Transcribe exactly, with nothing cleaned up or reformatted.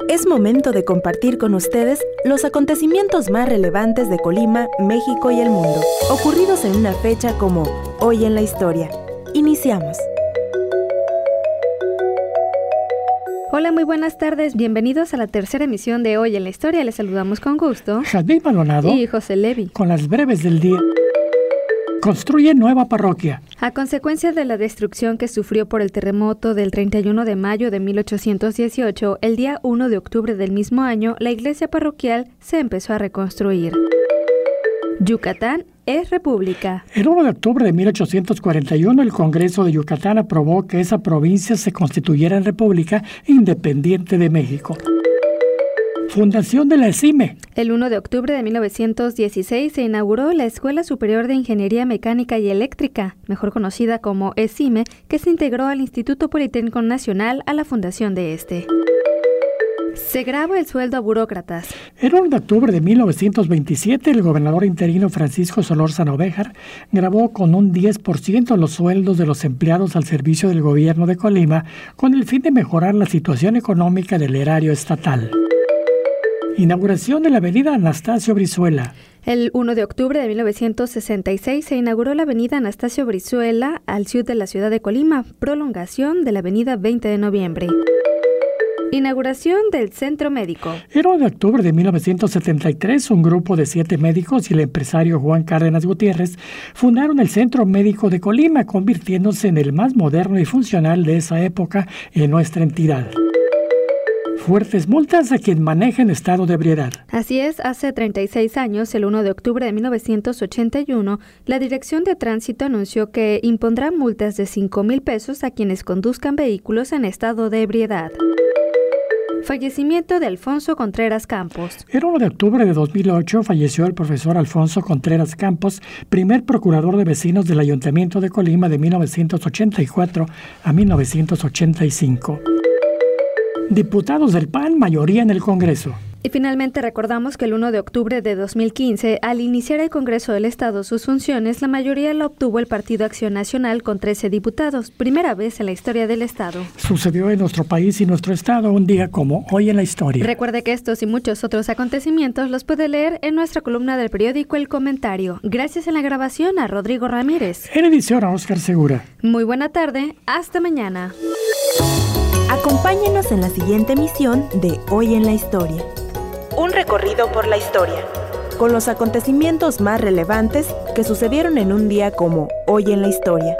Es momento de compartir con ustedes los acontecimientos más relevantes de Colima, México y el mundo, ocurridos en una fecha como Hoy en la Historia. Iniciamos. Hola, muy buenas tardes. Bienvenidos a la tercera emisión de Hoy en la Historia. Les saludamos con gusto Jadwiga Maldonado y José Levi. Con las breves del día. Construye nueva parroquia. A consecuencia de la destrucción que sufrió por el terremoto del treinta y uno de mayo de mil ochocientos dieciocho, el día uno de octubre del mismo año, la iglesia parroquial se empezó a reconstruir. Yucatán es república. El uno de octubre de mil ochocientos cuarenta y uno, el Congreso de Yucatán aprobó que esa provincia se constituyera en república independiente de México. Fundación de la ESIME. El uno de octubre de mil novecientos dieciséis se inauguró la Escuela Superior de Ingeniería Mecánica y Eléctrica, mejor conocida como ESIME, que se integró al Instituto Politécnico Nacional a la fundación de este. Se graba el sueldo a burócratas. El uno de octubre de mil novecientos veintisiete, el gobernador interino Francisco Solórzano Béjar grabó con un diez por ciento los sueldos de los empleados al servicio del gobierno de Colima, con el fin de mejorar la situación económica del erario estatal. Inauguración de la avenida Anastasio Brizuela. El uno de octubre de mil novecientos sesenta y seis se inauguró la avenida Anastasio Brizuela al sur de la ciudad de Colima, prolongación de la avenida veinte de noviembre. Inauguración del Centro Médico. El uno de octubre de mil novecientos setenta y tres, un grupo de siete médicos y el empresario Juan Cárdenas Gutiérrez fundaron el Centro Médico de Colima, convirtiéndose en el más moderno y funcional de esa época en nuestra entidad. Fuertes multas a quien maneja en estado de ebriedad. Así es, hace treinta y seis años, el uno de octubre de mil novecientos ochenta y uno, la Dirección de Tránsito anunció que impondrá multas de cinco mil pesos a quienes conduzcan vehículos en estado de ebriedad. Fallecimiento de Alfonso Contreras Campos. El uno de octubre de dos mil ocho falleció el profesor Alfonso Contreras Campos, primer procurador de vecinos del Ayuntamiento de Colima de mil novecientos ochenta y cuatro a mil novecientos ochenta y cinco. Diputados del P A N, mayoría en el Congreso. Y finalmente recordamos que el uno de octubre de dos mil quince, al iniciar el Congreso del Estado sus funciones, la mayoría la obtuvo el Partido Acción Nacional con trece diputados, primera vez en la historia del Estado. Sucedió en nuestro país y nuestro Estado un día como Hoy en la Historia. Recuerde que estos y muchos otros acontecimientos los puede leer en nuestra columna del periódico El Comentario. Gracias en la grabación a Rodrigo Ramírez. En edición a Óscar Segura. Muy buena tarde, hasta mañana. Acompáñenos en la siguiente emisión de Hoy en la Historia. Un recorrido por la historia, con los acontecimientos más relevantes que sucedieron en un día como Hoy en la Historia.